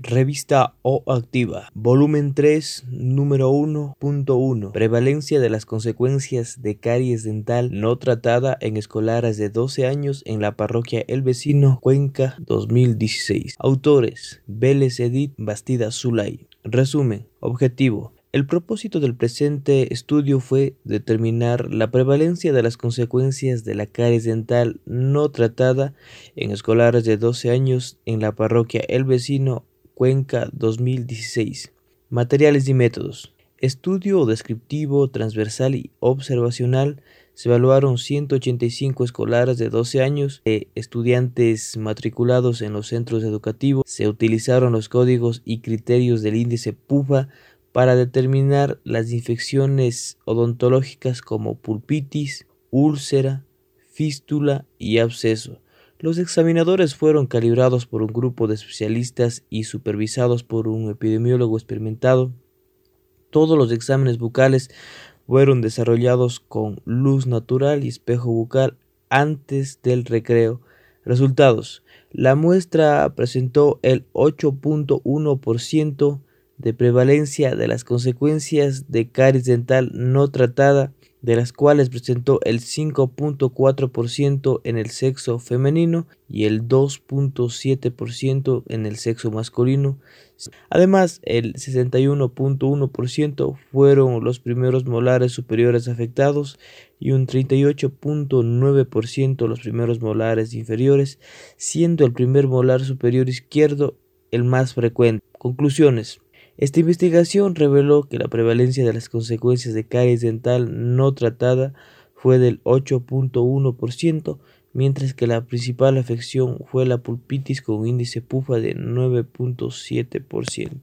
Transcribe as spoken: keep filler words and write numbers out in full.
Revista O Activa, volumen tres, número uno punto uno. Prevalencia de las consecuencias de caries dental no tratada en escolares de doce años en la parroquia El Vecino, Cuenca, dos mil dieciséis. Autores: Vélez Edith, Bastida Zulay. Resumen. Objetivo. El propósito del presente estudio fue determinar la prevalencia de las consecuencias de la caries dental no tratada en escolares de doce años en la parroquia El Vecino, Cuenca, dos mil dieciséis. Materiales y métodos. Estudio descriptivo, transversal y observacional. Se evaluaron ciento ochenta y cinco escolares de doce años de estudiantes matriculados en los centros educativos. Se utilizaron los códigos y criterios del índice PUFA para determinar las infecciones odontológicas como pulpitis, úlcera, fístula y absceso. Los examinadores fueron calibrados por un grupo de especialistas y supervisados por un epidemiólogo experimentado. Todos los exámenes bucales fueron desarrollados con luz natural y espejo bucal antes del recreo. Resultados. La muestra presentó el ocho punto uno por ciento de prevalencia de las consecuencias de caries dental no tratada, de las cuales presentó el cinco punto cuatro por ciento en el sexo femenino y el dos punto siete por ciento en el sexo masculino. Además, el sesenta y uno punto uno por ciento fueron los primeros molares superiores afectados y un treinta y ocho punto nueve por ciento los primeros molares inferiores, siendo el primer molar superior izquierdo el más frecuente. Conclusiones. Esta investigación reveló que la prevalencia de las consecuencias de caries dental no tratada fue del ocho punto uno por ciento, mientras que la principal afección fue la pulpitis con un índice PUFA de nueve punto siete por ciento.